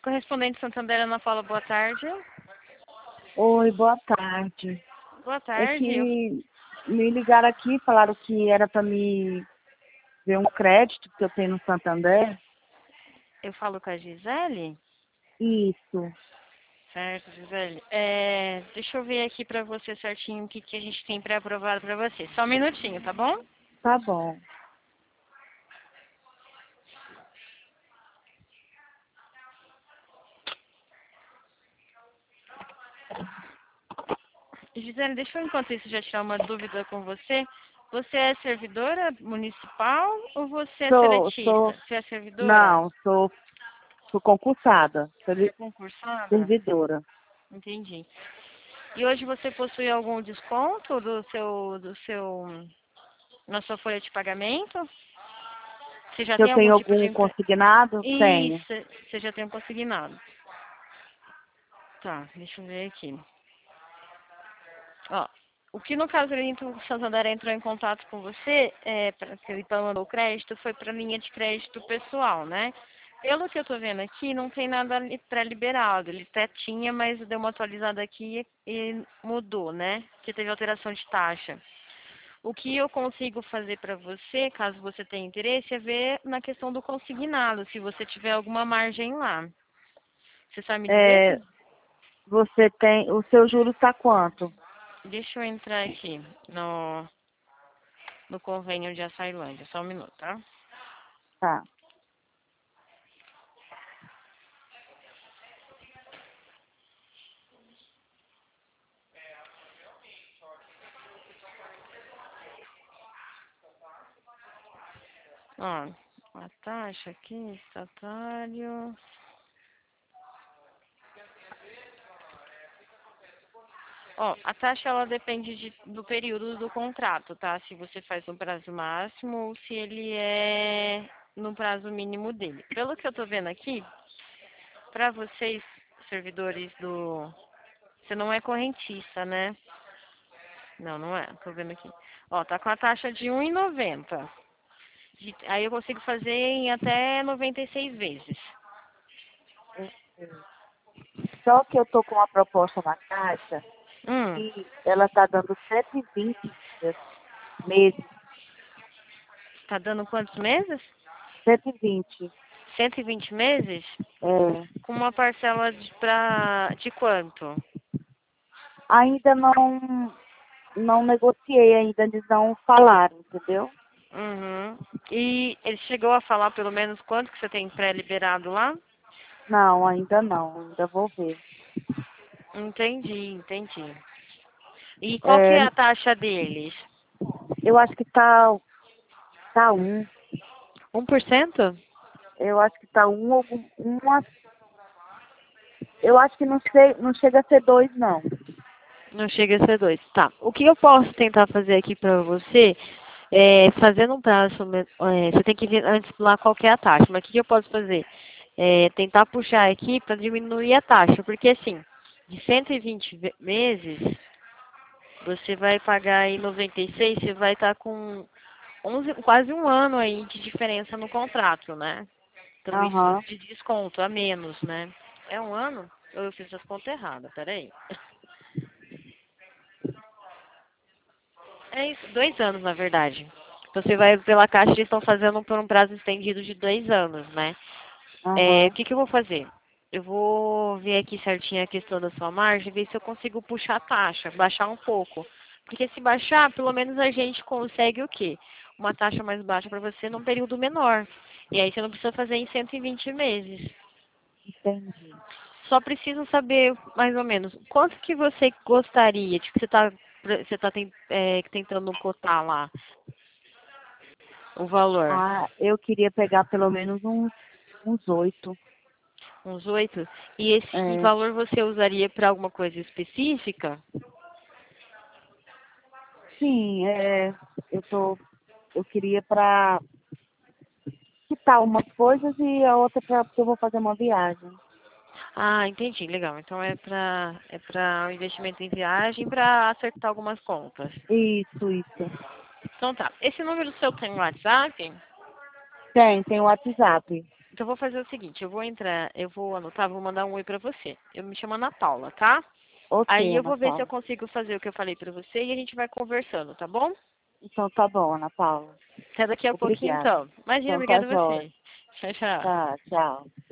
Correspondente Santander, Ana Paula, boa tarde. Oi, boa tarde. Boa É tarde. que me ligaram aqui, falaram que era para me ver um crédito que eu tenho no Santander. Eu falo com a Gisele? Isso, Certo, Gisele. Deixa eu ver aqui pra você certinho o que, que a gente tem pré-aprovado pra você. Só um minutinho, tá bom? tá bom. Gisele, deixa eu enquanto isso já tirar uma dúvida com você. Você é servidora municipal ou você é Sou, seletista? sou, Você é servidora? não, sou concursada, Você é concursada? servidora. Entendi. E hoje você possui algum desconto na sua folha de pagamento? Você já Se eu tem algum tenho tipo de algum consignado, tenho. Isso, você já tem um consignado. Tá, deixa eu ver aqui. Ó, o que no caso o Santander entrou em contato com você, que ele mandou o crédito, foi para linha de crédito pessoal, né? Pelo que eu tô vendo aqui, não tem nada pré-liberado. Ele até tinha, mas deu uma atualizada aqui e mudou, né? Que teve alteração de taxa. O que eu consigo fazer para você, caso você tenha interesse, é ver na questão do consignado, se você tiver alguma margem lá. Você sabe me dizer? É, você tem, o seu juro está quanto? Deixa eu entrar aqui no convênio de Açailândia. Só um minuto, tá? Tá. Ó, a taxa aqui, estatário. Ó, a taxa ela depende do período do contrato, tá? Se você faz no prazo máximo ou se ele é no prazo mínimo dele. Pelo que eu tô vendo aqui, para vocês, servidores do. Você não é correntista, né? Não, não é. Tô vendo aqui. Ó, tá com a taxa de 1,90. Aí eu consigo fazer em até 96 vezes. Só que eu tô com uma proposta na Caixa Hum, e ela está dando 120 meses. tá dando quantos meses? 120. 120 meses? É, Com uma parcela de quanto? ainda não negociei, ainda eles não falaram, entendeu? Uhum. E ele chegou a falar pelo menos quanto que você tem pré-liberado lá? Não, ainda não, ainda vou ver. Entendi, entendi. E qual que É, é a taxa deles? eu acho que tá um. 1%? Eu acho que tá eu acho que não sei, não chega a ser dois, não. Não chega a ser 2. Tá. O que eu posso tentar fazer aqui pra você fazendo um prazo, você tem que ver antes lá qual que é a taxa, mas o que eu posso fazer? Tentar puxar aqui para diminuir a taxa, porque assim, de 120 meses, você vai pagar em 96, você vai estar com 11, quase um ano aí de diferença no contrato, né? Então isso Aham, de desconto a menos, né? É um ano? Ou eu fiz as contas erradas? Peraí. É isso, 2 anos, na verdade. Você vai pela Caixa, eles estão fazendo por um prazo estendido de 2 anos, né? O aham, que que eu vou fazer? Eu vou ver aqui certinho a questão da sua margem, ver se eu consigo puxar a taxa, baixar um pouco. Porque se baixar, pelo menos a gente consegue o quê? Uma taxa mais baixa para você num período menor. E aí você não precisa fazer em 120 meses. entendi. Só preciso saber, mais ou menos, quanto que você gostaria, tipo, você tá tentando cotar lá o valor? Ah, eu queria pegar pelo menos uns 8. Uns 8? E esse É, valor você usaria para alguma coisa específica? sim, eu queria para quitar umas coisas e a outra para porque eu vou fazer uma viagem. Ah, entendi, legal. Então é para um investimento em viagem para acertar algumas contas. Isso. Então tá. Esse número seu tem WhatsApp? Tem o WhatsApp. Então eu vou fazer o seguinte, eu vou anotar, vou mandar um oi pra você. Eu me chamo Ana Paula, tá? Ok, Aí eu Ana vou ver se eu Paula. consigo fazer o que eu falei pra você e a gente vai conversando, tá bom? Então tá bom, Ana Paula. Até daqui a pouquinho Obrigada. então. Imagina, Então tá obrigada a jóia. você. Tchau, tchau. Tá, tchau.